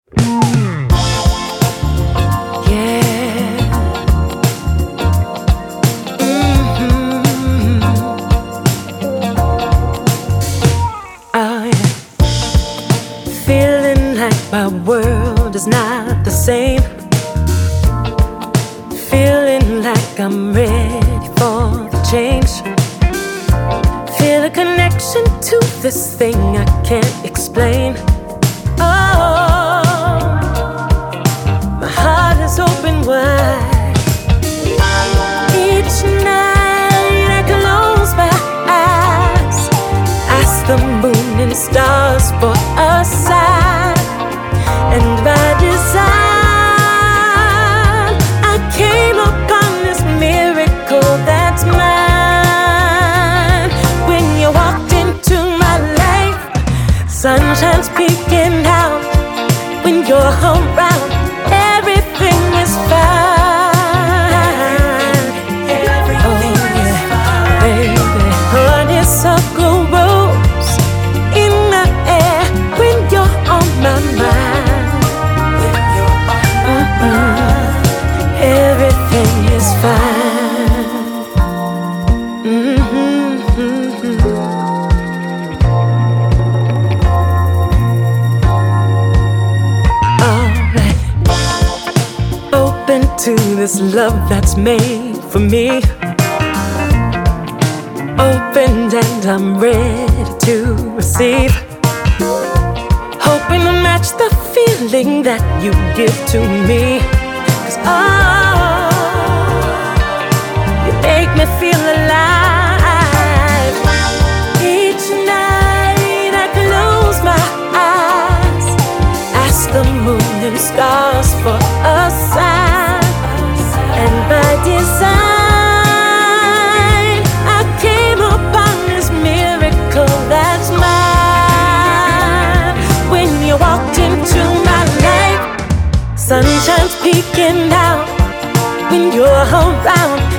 My world is not the same. Feeling like I'm ready for the change. Feel a connection to this thing I can't explain. Oh, my heart is open wide. Each night I close my eyes, ask the moon and stars for a sign. And by design, I came upon this miracle that's mine. When you walked into my life, sunshine's peeking out. When you're around, everything is fine. Everything is fine. Baby, honeysuckle rose in the air when you're on my mind. Everything is fine. Alright, open to this love that's made for me. Opened and I'm ready to receive. Hoping to match the feeling that you give to me. Oh, you make me feel alive. Each night I close my eyes, ask the moon and stars for a sign. And by design, I came upon this miracle that's mine. When you walked into my life, sunshine's peeking out. When you're around,